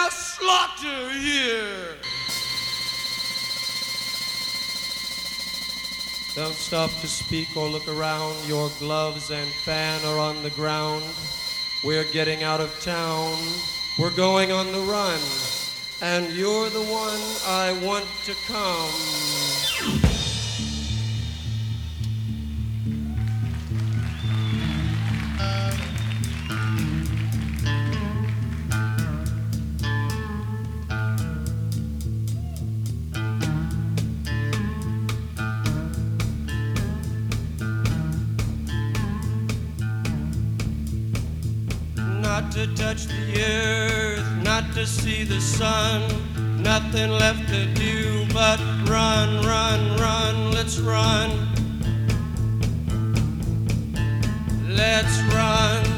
mass slaughter here. Don't stop to speak or look around. Your gloves and fan are on the ground. We're getting out of town. We're going on the run. And you're the one I want to come. Not to touch the earth, not to see the sun, nothing left to do but run, run, run, let's run. Let's run.